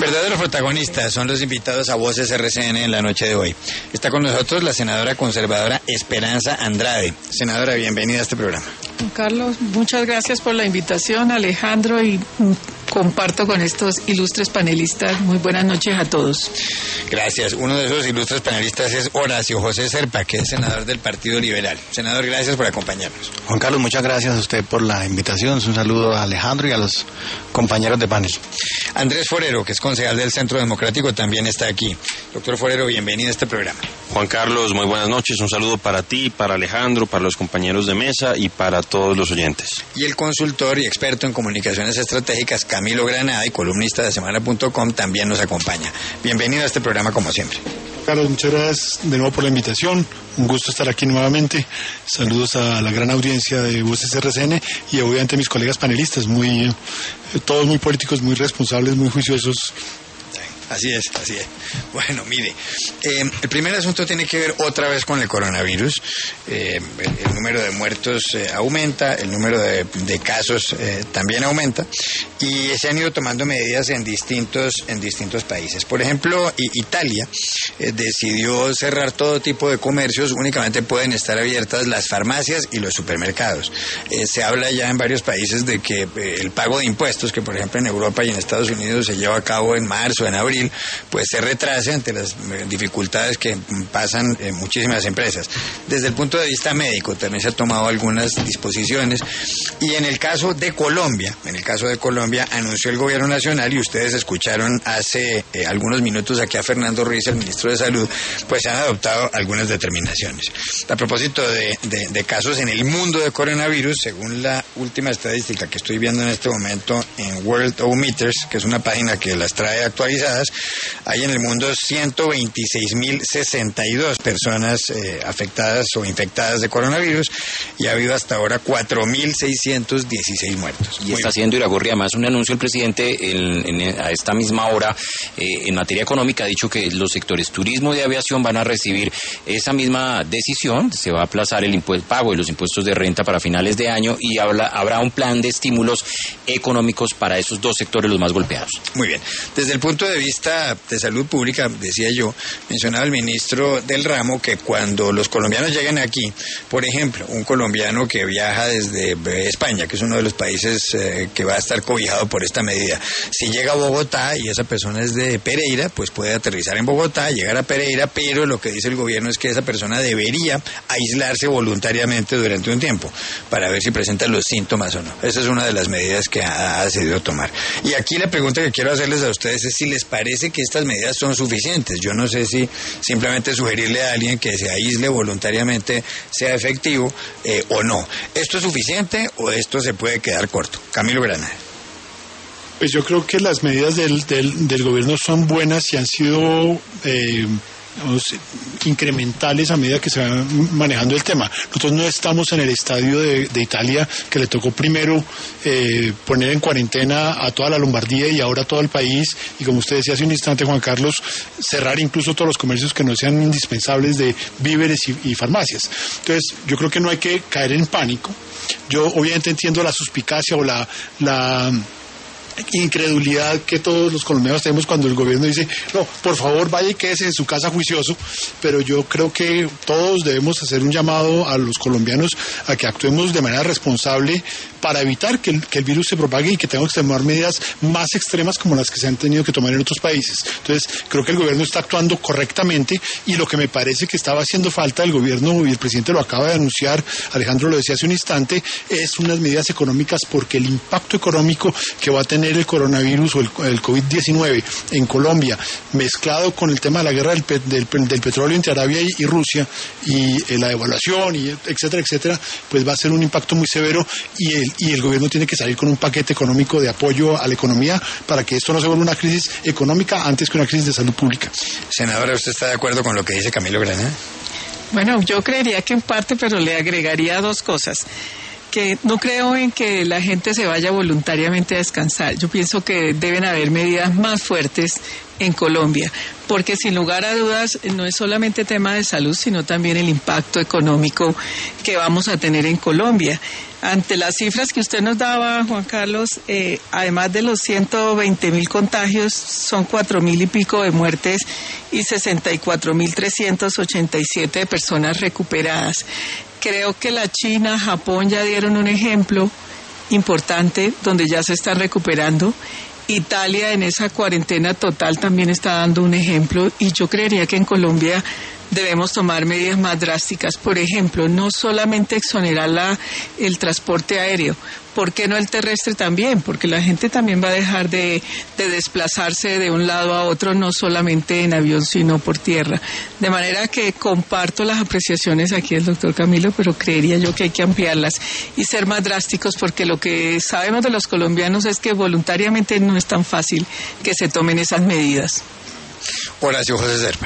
Verdaderos protagonistas son los invitados a Voces RCN en la noche de hoy. Está con nosotros la senadora conservadora Esperanza Andrade. Senadora, bienvenida a este programa. Carlos, muchas gracias por la invitación, Alejandro, y comparto con estos ilustres panelistas. Muy buenas noches a todos. Gracias. Uno de esos ilustres panelistas es Horacio José Serpa, que es senador del Partido Liberal. Senador, gracias por acompañarnos. Juan Carlos, muchas gracias a usted por la invitación. Un saludo a Alejandro y a los compañeros de panel. Andrés Forero, que es concejal del Centro Democrático, también está aquí. Doctor Forero, bienvenido a este programa. Juan Carlos, muy buenas noches. Un saludo para ti, para Alejandro, para los compañeros de mesa y para todos los oyentes. Y el consultor y experto en comunicaciones estratégicas, Camilo Granada, y columnista de Semana.com, también nos acompaña. Bienvenido a este programa como siempre. Carlos, muchas gracias de nuevo por la invitación. Un gusto estar aquí nuevamente. Saludos a la gran audiencia de Voces RCN y obviamente a mis colegas panelistas, todos muy políticos, muy responsables, muy juiciosos. Así es. Bueno, mire, el primer asunto tiene que ver otra vez con el coronavirus. El número de muertos aumenta, el número de casos también aumenta, y se han ido tomando medidas en distintos países. Por ejemplo, Italia decidió cerrar todo tipo de comercios, únicamente pueden estar abiertas las farmacias y los supermercados. Se habla ya en varios países de que el pago de impuestos, que por ejemplo en Europa y en Estados Unidos se lleva a cabo en marzo, en abril, pues se retrasa ante las dificultades que pasan muchísimas empresas. Desde el punto de vista médico también se han tomado algunas disposiciones, y en el caso de Colombia anunció el gobierno nacional, y ustedes escucharon hace algunos minutos aquí a Fernando Ruiz, el ministro de Salud, pues se han adoptado algunas determinaciones. A propósito de casos en el mundo de coronavirus, según la última estadística que estoy viendo en este momento en Worldometers, que es una página que las trae actualizadas, hay en el mundo 126.062 personas afectadas o infectadas de coronavirus, y ha habido hasta ahora 4.616 muertos. Y está haciendo Iragorri además un anuncio el presidente a esta misma hora en materia económica. Ha dicho que los sectores turismo y aviación van a recibir esa misma decisión. Se va a aplazar el pago de los impuestos de renta para finales de año, y habrá un plan de estímulos económicos para esos dos sectores los más golpeados. Muy bien. Desde el punto de vista de salud pública, decía yo, mencionaba el ministro del ramo que cuando los colombianos lleguen aquí, por ejemplo, un colombiano que viaja desde España, que es uno de los países que va a estar cobijado por esta medida, si llega a Bogotá y esa persona es de Pereira, pues puede aterrizar en Bogotá, llegar a Pereira, pero lo que dice el gobierno es que esa persona debería aislarse voluntariamente durante un tiempo para ver si presenta los síntomas o no. Esa es una de las medidas que ha decidido tomar. Y aquí la pregunta que quiero hacerles a ustedes es si les parece que estas medidas son suficientes. Yo no sé si simplemente sugerirle a alguien que se aísle voluntariamente sea efectivo o no. ¿Esto es suficiente o esto se puede quedar corto? Camilo Granada. Pues yo creo que las medidas del gobierno son buenas y han sido incrementales a medida que se va manejando el tema. Nosotros no estamos en el estadio de Italia, que le tocó primero poner en cuarentena a toda la Lombardía y ahora todo el país, y como usted decía hace un instante, Juan Carlos, cerrar incluso todos los comercios que no sean indispensables de víveres y farmacias. Entonces yo creo que no hay que caer en pánico. Yo obviamente entiendo la suspicacia o la incredulidad que todos los colombianos tenemos cuando el gobierno dice, no, por favor vaya y quédese en su casa juicioso, pero yo creo que todos debemos hacer un llamado a los colombianos a que actuemos de manera responsable para evitar que el virus se propague y que tengamos que tomar medidas más extremas como las que se han tenido que tomar en otros países. Entonces, creo que el gobierno está actuando correctamente, y lo que me parece que estaba haciendo falta el gobierno, y el presidente lo acaba de anunciar, Alejandro lo decía hace un instante, es unas medidas económicas, porque el impacto económico que va a tener el coronavirus o el COVID-19 en Colombia, mezclado con el tema de la guerra del petróleo entre Arabia y Rusia, y la devaluación, y etcétera, pues va a ser un impacto muy severo, y el gobierno tiene que salir con un paquete económico de apoyo a la economía para que esto no se vuelva una crisis económica antes que una crisis de salud pública. Senadora, ¿usted está de acuerdo con lo que dice Camilo Granada? Bueno, yo creería que en parte, pero le agregaría dos cosas. que no creo en que la gente se vaya voluntariamente a descansar. Yo pienso que deben haber medidas más fuertes en Colombia, porque sin lugar a dudas no es solamente tema de salud, sino también el impacto económico que vamos a tener en Colombia. Ante las cifras que usted nos daba, Juan Carlos, además de los 120.000 contagios, son 4.000 y pico de muertes y 64.387 de personas recuperadas. Creo que la China, Japón ya dieron un ejemplo importante donde ya se están recuperando. Italia en esa cuarentena total también está dando un ejemplo, y yo creería que en Colombia debemos tomar medidas más drásticas. Por ejemplo, no solamente exonerar el transporte aéreo, ¿por qué no el terrestre también? Porque la gente también va a dejar de desplazarse de un lado a otro, no solamente en avión, sino por tierra. De manera que comparto las apreciaciones aquí del doctor Camilo, pero creería yo que hay que ampliarlas y ser más drásticos, porque lo que sabemos de los colombianos es que voluntariamente no es tan fácil que se tomen esas medidas. Horacio José Serpa.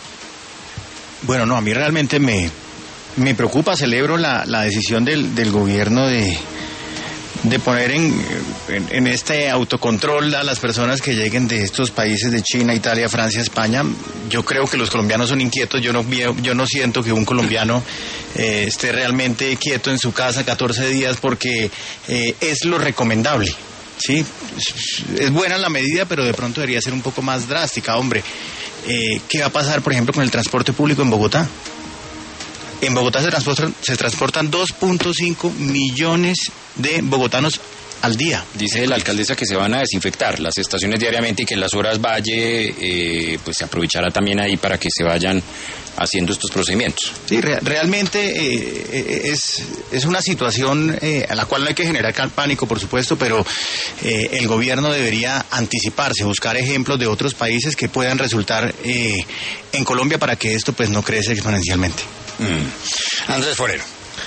Bueno, no, a mí realmente me preocupa, celebro la decisión del gobierno de poner en este autocontrol a las personas que lleguen de estos países de China, Italia, Francia, España. Yo creo que los colombianos son inquietos. Yo no siento que un colombiano esté realmente quieto en su casa 14 días porque es lo recomendable. Sí, es buena la medida, pero de pronto debería ser un poco más drástica, hombre. ¿Qué va a pasar, por ejemplo, con el transporte público en Bogotá? En Bogotá se transportan 2.5 millones de bogotanos al día. Dice la alcaldesa que se van a desinfectar las estaciones diariamente y que en las horas valle pues se aprovechará también ahí para que se vayan haciendo estos procedimientos. Sí, realmente es una situación a la cual no hay que generar pánico, por supuesto, pero el gobierno debería anticiparse, buscar ejemplos de otros países que puedan resultar en Colombia para que esto pues no crezca exponencialmente. Andrés Forero.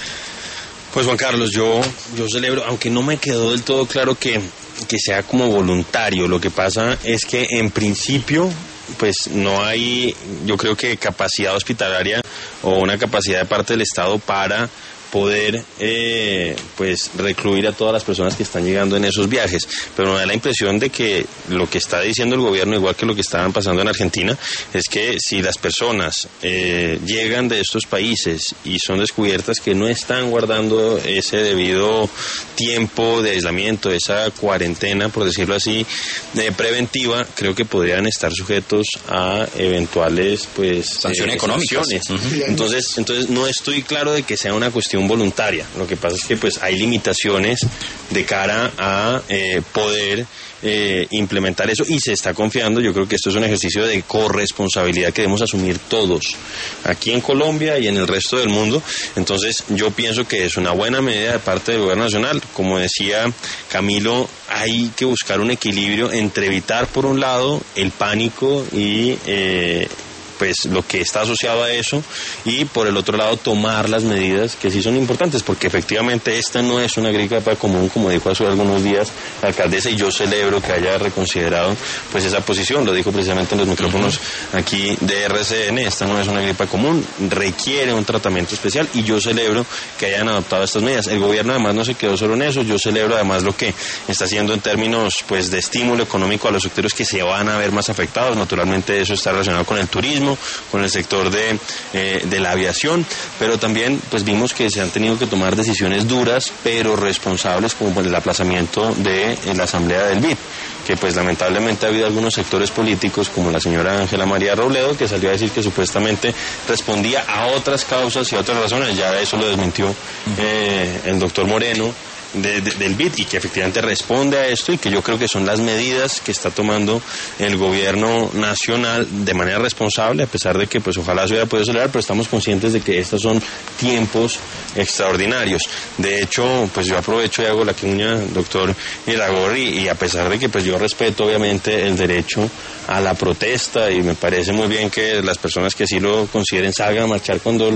Pues Juan Carlos, yo celebro, aunque no me quedó del todo claro que sea como voluntario. Lo que pasa es que en principio pues no hay, yo creo que capacidad hospitalaria o una capacidad de parte del Estado para poder pues recluir a todas las personas que están llegando en esos viajes, pero me da la impresión de que lo que está diciendo el gobierno, igual que lo que estaban pasando en Argentina, es que si las personas llegan de estos países y son descubiertas que no están guardando ese debido tiempo de aislamiento, esa cuarentena, por decirlo así, preventiva, creo que podrían estar sujetos a eventuales pues sanciones económicas. Entonces no estoy claro de que sea una cuestión voluntaria. Lo que pasa es que pues hay limitaciones de cara a poder implementar eso, y se está confiando. Yo creo que esto es un ejercicio de corresponsabilidad que debemos asumir todos aquí en Colombia y en el resto del mundo. Entonces yo pienso que es una buena medida de parte del gobierno nacional. Como decía Camilo, hay que buscar un equilibrio entre evitar por un lado el pánico y pues lo que está asociado a eso, y por el otro lado tomar las medidas que sí son importantes, porque efectivamente esta no es una gripe común, como dijo hace algunos días la alcaldesa, y yo celebro que haya reconsiderado pues esa posición. Lo dijo precisamente en los micrófonos aquí de RCN. Esta no es una gripe común, requiere un tratamiento especial, y yo celebro que hayan adoptado estas medidas. El gobierno además no se quedó solo en eso. Yo celebro además lo que está haciendo en términos pues de estímulo económico a los sectores que se van a ver más afectados. Naturalmente eso está relacionado con el turismo, con el sector de la aviación, pero también pues vimos que se han tenido que tomar decisiones duras pero responsables, como el aplazamiento de la asamblea del BID, que pues lamentablemente ha habido algunos sectores políticos como la señora Ángela María Robledo, que salió a decir que supuestamente respondía a otras causas y a otras razones. Ya eso lo desmintió el doctor Moreno del BID, y que efectivamente responde a esto, y que yo creo que son las medidas que está tomando el gobierno nacional de manera responsable, a pesar de que pues ojalá se hubiera podido celebrar, pero estamos conscientes de que estos son tiempos extraordinarios. De hecho, pues yo aprovecho y hago la cuña, doctor Iragorri, y a pesar de que pues yo respeto obviamente el derecho a la protesta, y me parece muy bien que las personas que así lo consideren salgan a marchar cuando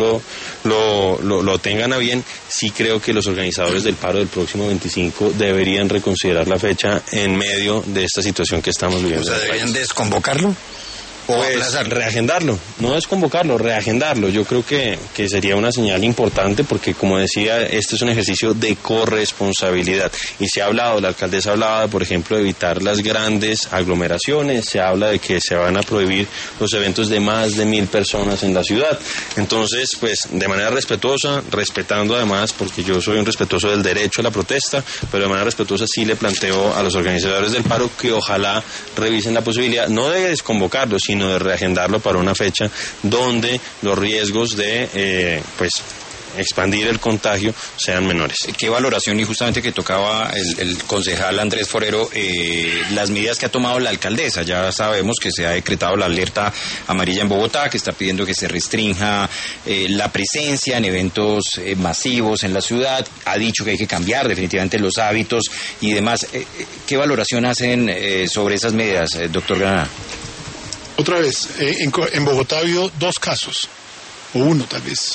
lo tengan a bien, sí creo que los organizadores del paro del próximo 25 deberían reconsiderar la fecha en medio de esta situación que estamos viviendo. O sea, ¿deberían desconvocarlo? Pues reagendarlo, no es convocarlo, reagendarlo. Yo creo que sería una señal importante porque, como decía, este es un ejercicio de corresponsabilidad. Y se ha hablado, la alcaldesa hablaba, por ejemplo, de evitar las grandes aglomeraciones, se habla de que se van a prohibir los eventos de más de 1.000 personas en la ciudad. Entonces, pues, de manera respetuosa, respetando además, porque yo soy un respetuoso del derecho a la protesta, pero de manera respetuosa sí le planteo a los organizadores del paro que ojalá revisen la posibilidad, no de desconvocarlo, sino de reagendarlo para una fecha donde los riesgos de expandir el contagio sean menores. ¿Qué valoración, y justamente que tocaba el concejal Andrés Forero, las medidas que ha tomado la alcaldesa? Ya sabemos que se ha decretado la alerta amarilla en Bogotá, que está pidiendo que se restrinja la presencia en eventos masivos en la ciudad, ha dicho que hay que cambiar definitivamente los hábitos y demás. ¿Qué valoración hacen sobre esas medidas, doctor Granada? Otra vez, en Bogotá ha habido 2 casos, o 1 tal vez.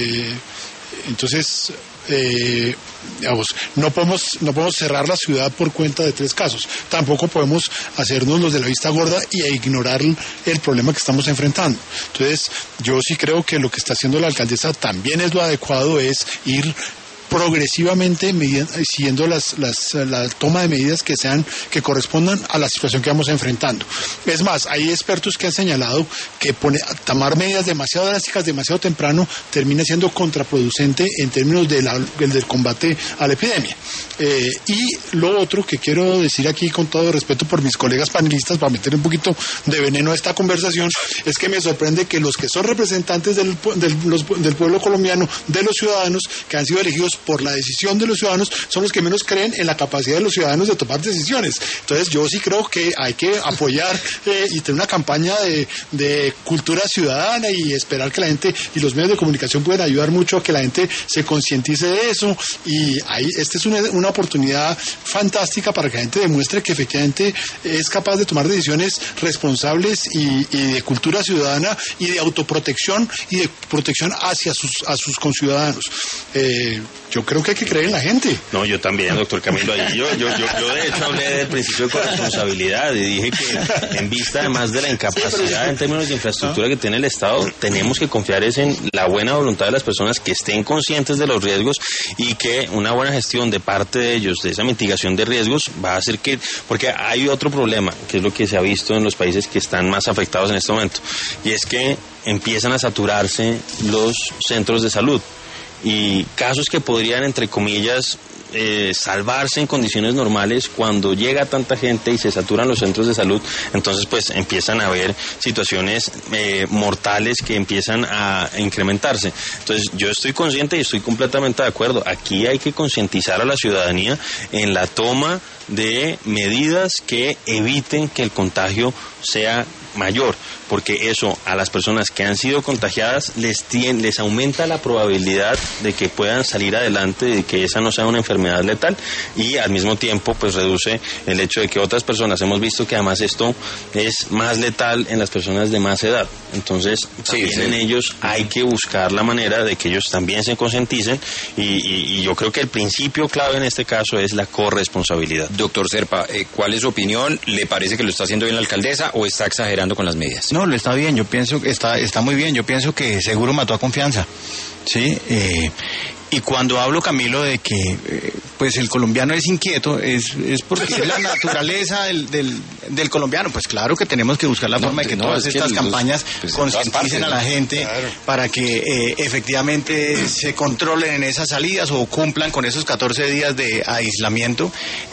Entonces, digamos, no podemos cerrar la ciudad por cuenta de 3 casos. Tampoco podemos hacernos los de la vista gorda y ignorar el problema que estamos enfrentando. Entonces, yo sí creo que lo que está haciendo la alcaldesa también es lo adecuado, es ir progresivamente siguiendo la toma de medidas que correspondan a la situación que vamos enfrentando. Es más, hay expertos que han señalado que tomar medidas demasiado drásticas demasiado temprano termina siendo contraproducente en términos del combate a la epidemia. Y lo otro que quiero decir aquí, con todo respeto por mis colegas panelistas, para meter un poquito de veneno a esta conversación, es que me sorprende que los que son representantes del pueblo colombiano, de los ciudadanos que han sido elegidos por la decisión de los ciudadanos, son los que menos creen en la capacidad de los ciudadanos de tomar decisiones. Entonces yo sí creo que hay que apoyar y tener una campaña de cultura ciudadana y esperar que la gente y los medios de comunicación puedan ayudar mucho a que la gente se concientice de eso, y esta es una oportunidad fantástica para que la gente demuestre que efectivamente es capaz de tomar decisiones responsables y de cultura ciudadana y de autoprotección y de protección hacia a sus conciudadanos. Yo creo que hay que creer en la gente. No, yo también, doctor Camilo. Yo de hecho hablé del principio de corresponsabilidad y dije que en vista además de la incapacidad en términos de infraestructura que tiene el Estado, tenemos que confiar en la buena voluntad de las personas que estén conscientes de los riesgos y que una buena gestión de parte de ellos, de esa mitigación de riesgos, va a hacer que... Porque hay otro problema, que es lo que se ha visto en los países que están más afectados en este momento, y es que empiezan a saturarse los centros de salud. Y casos que podrían, entre comillas, salvarse en condiciones normales, cuando llega tanta gente y se saturan los centros de salud, entonces pues empiezan a haber situaciones mortales que empiezan a incrementarse. Entonces yo estoy consciente y estoy completamente de acuerdo. Aquí hay que concientizar a la ciudadanía en la toma de medidas que eviten que el contagio sea mayor, porque eso a las personas que han sido contagiadas les aumenta la probabilidad de que puedan salir adelante, de que esa no sea una enfermedad letal, y al mismo tiempo pues reduce el hecho de que otras personas, hemos visto que además esto es más letal en las personas de más edad. Entonces también en ellos hay que buscar la manera de que ellos también se concienticen, y yo creo que el principio clave en este caso es la corresponsabilidad. Doctor Zerpa, ¿cuál es su opinión? ¿Le parece que lo está haciendo bien la alcaldesa o está exagerando con las medidas? No, lo está bien, yo pienso que está muy bien, yo pienso que seguro mató a confianza, ¿sí? Y cuando hablo, Camilo, de que pues el colombiano es inquieto, es porque es la naturaleza del colombiano. Pues claro que tenemos que buscar la forma de que todas estas campañas concienticen a la gente, claro, para que efectivamente se controlen en esas salidas o cumplan con esos 14 días de aislamiento.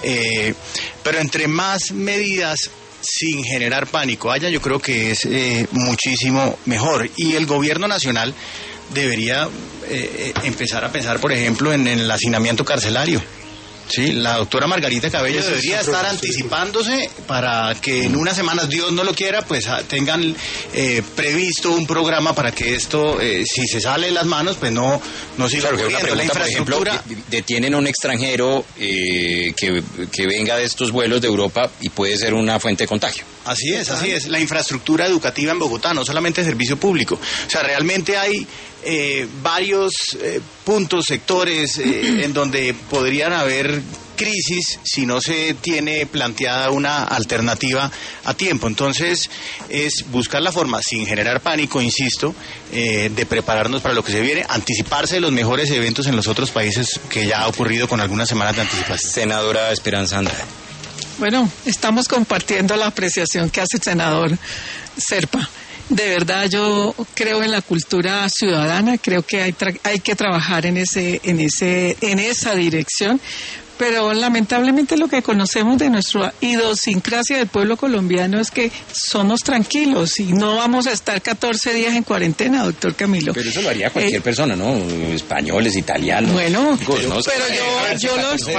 Pero entre más medidas sin generar pánico haya, yo creo que es muchísimo mejor. Y el gobierno nacional debería empezar a pensar, por ejemplo, en el hacinamiento carcelario. Sí, la doctora Margarita Cabello debería estar anticipándose para que en unas semanas, Dios no lo quiera, pues tengan previsto un programa para que esto, si se sale de las manos, pues no siga ocurriendo. La infraestructura... Por ejemplo, detienen a un extranjero que venga de estos vuelos de Europa y puede ser una fuente de contagio. Así es. La infraestructura educativa en Bogotá, no solamente servicio público. O sea, realmente hay varios puntos, sectores en donde podrían haber crisis si no se tiene planteada una alternativa a tiempo. Entonces, es buscar la forma, sin generar pánico, insisto, de prepararnos para lo que se viene, anticiparse de los mejores eventos en los otros países, que ya ha ocurrido con algunas semanas de anticipación. Senadora Esperanza Andrade. Bueno, estamos compartiendo la apreciación que hace el senador Serpa. De verdad, yo creo en la cultura ciudadana, creo que hay que trabajar en esa dirección. Pero lamentablemente lo que conocemos de nuestra idiosincrasia del pueblo colombiano es que somos tranquilos y no vamos a estar 14 días en cuarentena, doctor Camilo. Pero eso lo haría cualquier persona, ¿no? Españoles, italianos. Bueno, ¿no? pero yo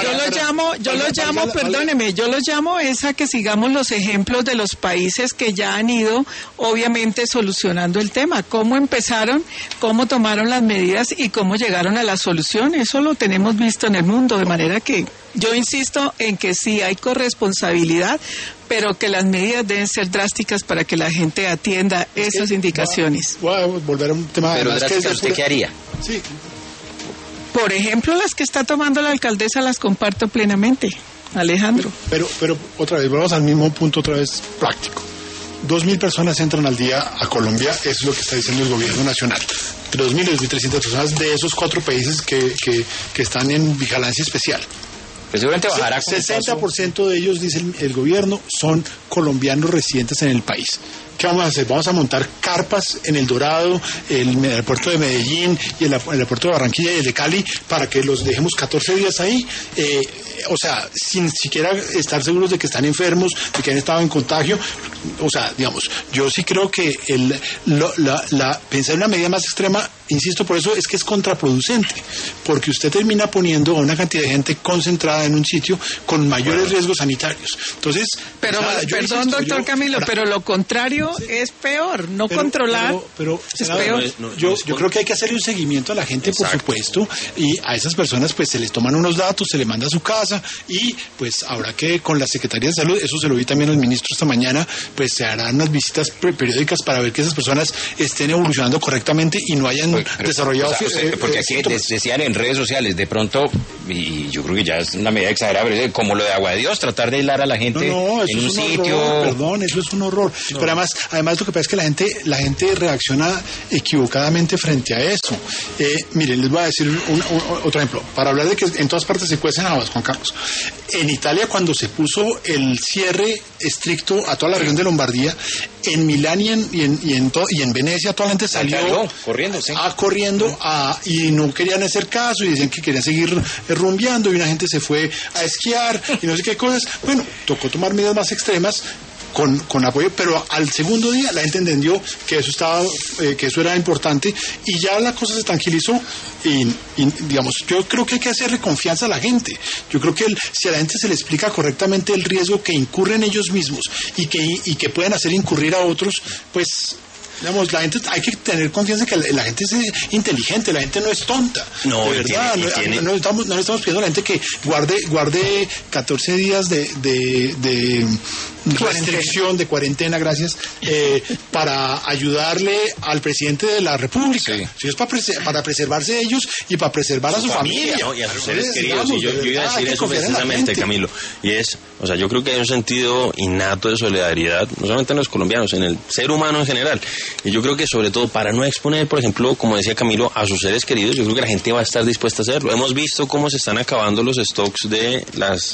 los llamo es a que sigamos los ejemplos de los países que ya han ido, obviamente, solucionando el tema. Cómo empezaron, cómo tomaron las medidas y cómo llegaron a la solución. Eso lo tenemos visto en el mundo, de manera que yo insisto en que sí hay corresponsabilidad, pero que las medidas deben ser drásticas para que la gente atienda esas indicaciones. Voy a volver a un tema. Pero drásticas, ¿usted qué haría? Sí. Por ejemplo, las que está tomando la alcaldesa las comparto plenamente, Alejandro. Pero otra vez, volvamos al mismo punto, otra vez práctico. 2.000 personas entran al día a Colombia, eso es lo que está diciendo el gobierno nacional. Entre 2.000 y 2.300 personas de esos 4 países que están en vigilancia especial. Pues seguramente bajará. 60% de ellos, dice el gobierno, son colombianos residentes en el país. ¿Qué vamos a hacer? Vamos a montar carpas en El Dorado, el aeropuerto de Medellín y el aeropuerto de Barranquilla y el de Cali para que los dejemos 14 días ahí. O sea, sin siquiera estar seguros de que están enfermos, de que han estado en contagio. O sea, digamos, yo sí creo que pensar en una medida más extrema, insisto, por eso es que es contraproducente, porque usted termina poniendo a una cantidad de gente concentrada en un sitio con mayores riesgos sanitarios. Entonces, pero perdón, doctor Camilo, pero lo contrario es peor, no controlar es peor. Yo creo que hay que hacerle un seguimiento a la gente, por supuesto, y a esas personas pues se les toman unos datos, se les manda a su casa y pues habrá que con la Secretaría de Salud, eso se lo vi también al ministro esta mañana, pues se harán unas visitas periódicas para ver que esas personas estén evolucionando correctamente y no hayan desarrollado... porque así decían en redes sociales, de pronto, y yo creo que ya es una medida exagerada, pero como lo de Agua de Dios, tratar de hilar a la gente en un sitio... Horror, perdón, eso es un horror. No. Pero además lo que pasa es que la gente reacciona equivocadamente frente a eso. Miren, les voy a decir otro ejemplo, para hablar de que en todas partes se cuecen habas, Juan Carlos. En Italia, cuando se puso el cierre estricto a toda la región de Lombardía, en Milán y en Venecia, toda la gente salió corriendo y no querían hacer caso y decían que querían seguir rumbeando y una gente se fue a esquiar y no sé qué cosas. Bueno, tocó tomar medidas más extremas con apoyo, pero al segundo día la gente entendió que eso era importante y ya la cosa se tranquilizó y digamos, yo creo que hay que hacerle confianza a la gente. Yo creo que si a la gente se le explica correctamente el riesgo que incurren ellos mismos y que pueden hacer incurrir a otros, pues digamos, la gente, hay que tener confianza en que la gente es inteligente, la gente no es tonta. No, de verdad, no estamos pidiendo a la gente que guarde 14 días de restricción, de cuarentena, gracias, para ayudarle al presidente de la República. Sí. Si es para preservarse ellos y para preservar a su familia. Y a sus seres queridos. Y yo iba a decir eso precisamente, Camilo. Y es, o sea, yo creo que hay un sentido innato de solidaridad, no solamente en los colombianos, en el ser humano en general. Y yo creo que sobre todo para no exponer, por ejemplo, como decía Camilo, a sus seres queridos, yo creo que la gente va a estar dispuesta a hacerlo. Hemos visto cómo se están acabando los stocks de las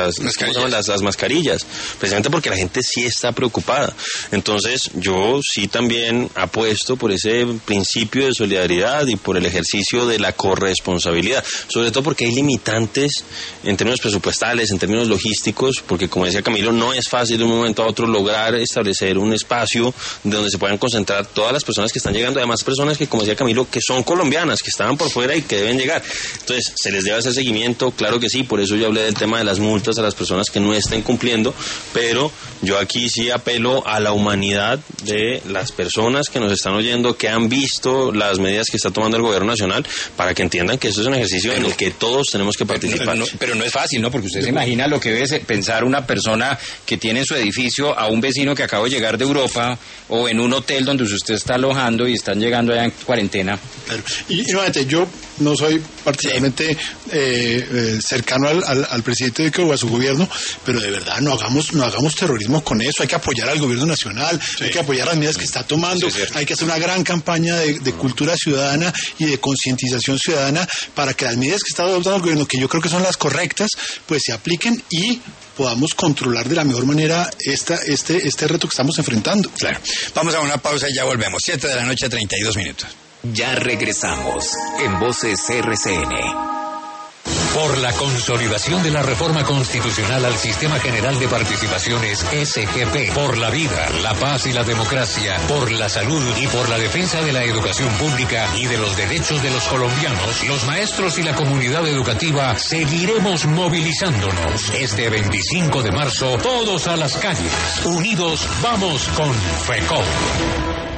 mascarillas, precisamente porque la gente sí está preocupada. Entonces, yo sí también apuesto por ese principio de solidaridad y por el ejercicio de la corresponsabilidad, sobre todo porque hay limitantes en términos presupuestales, en términos logísticos, porque como decía Camilo, no es fácil de un momento a otro lograr establecer un espacio donde se puedan concentrar todas las personas que están llegando, además personas que, como decía Camilo, que son colombianas, que estaban por fuera y que deben llegar. Entonces, ¿se les debe hacer seguimiento? Claro que sí, por eso yo hablé del tema de las multas a las personas que no estén cumpliendo, pero yo aquí sí apelo a la humanidad de las personas que nos están oyendo, que han visto las medidas que está tomando el gobierno nacional, para que entiendan que esto es un ejercicio en el que todos tenemos que participar. Pero no es fácil, ¿no? Porque usted se imagina lo que debe pensar una persona que tiene en su edificio a un vecino que acaba de llegar de Europa o en un hotel donde usted está alojando y están llegando allá en cuarentena. Claro. Y nuevamente, yo no soy particularmente cercano al presidente Duque o a su gobierno, pero de verdad no hagamos terrorismo con eso. Hay que apoyar al gobierno nacional, hay que apoyar las medidas que está tomando, hay que hacer una gran campaña de cultura ciudadana y de concientización ciudadana para que las medidas que está adoptando el gobierno, que yo creo que son las correctas, pues se apliquen y podamos controlar de la mejor manera este reto que estamos enfrentando. Claro. Vamos a una pausa y ya volvemos. 7:32 p.m. Ya regresamos en Voces RCN. Por la consolidación de la reforma constitucional al Sistema General de Participaciones SGP, por la vida, la paz y la democracia, por la salud y por la defensa de la educación pública y de los derechos de los colombianos, los maestros y la comunidad educativa seguiremos movilizándonos. Este 25 de marzo, todos a las calles. Unidos vamos con FECOP.